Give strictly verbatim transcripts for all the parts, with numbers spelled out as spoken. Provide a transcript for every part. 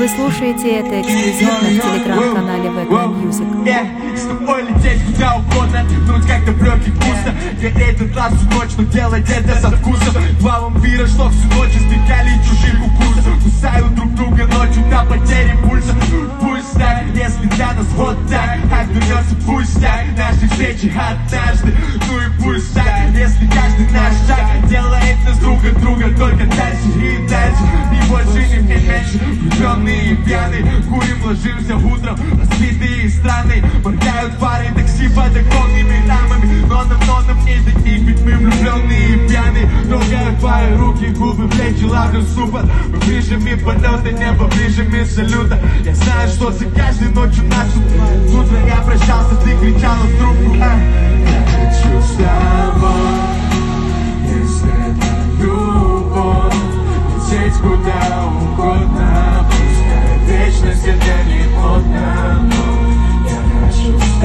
Вы слушаете это эксклюзивно в телеграм-канале вэ ка Music. С тобой лететь куда угодно, нуть как далекий вкусно. Я этот раз всю ночь, но делать это со вкусом. Два вампира, что всю ночь избегали чужих укусов. Кусают друг друга ночью до потери пульса. Пусть так, если для нас вот так, отвернется пусть так. Наши встречи однажды, ну и пусть так. Если каждый наш шаг делает нас друг от друга только дальше и дальше. Ни больше, ни меньше, влюбленные и пьяные. Курим, ложимся утром, разбитые и странные. Моргают фары такси под оконными рамами. Но нам, но нам не до них, ведь мы влюбленные и пьяные. Трогают твои руки, губы, плечи, лавры, супер. Мы ближе, ми полета, небо ближе, ми салюта. Я знаю, что за каждой ночью нас тут. Утро я прощался, ты кричала в трубку. Я хочу с тобой, если это любовь, лететь куда угодно. Пускай вечность это не плотно. Я хочу с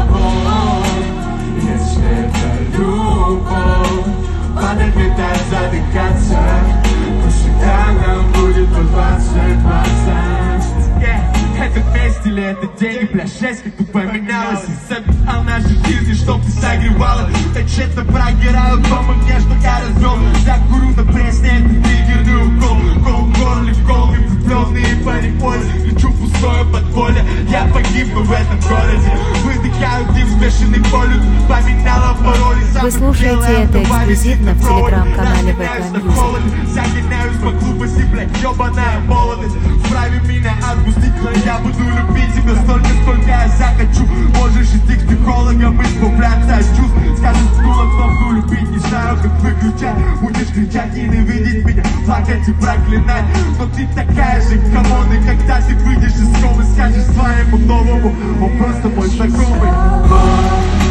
тобой, если это любовь, падать, летать, задыхаться. Пусть всегда нам будет по двадцать, двадцать. Это месть или это деньги, бля, жесть, как бы поменялась. И записал наши жизни, чтоб ты согревала. Так тщетно прогираю дома мне, что я развел. Я курю на пресне, это триггерный укол. Кол в горле, в голые влюбленные по неволе. Лечу в пустое подполье, я погибну в этом городе. Выдыхаю дым, смешанный болью. Поменяла пароли. Вы слушаете это эксклюзивно в телеграм-канале вэ ка Music. Загоняюсь по глупости, блядь, ёбаная молодость. Вправе меня отпустить, но я буду любить тебя столько, сколько я захочу. Можешь идти к психологам, избавляться от чувств. Скажешь, ткнула кнопку любить, не знаю, как выключать. Будешь кричать, ненавидеть меня, плакать и проклинать. Но ты такая же, камон, и когда ты выйдешь из школы, скажешь своему новому, он просто мой знакомый.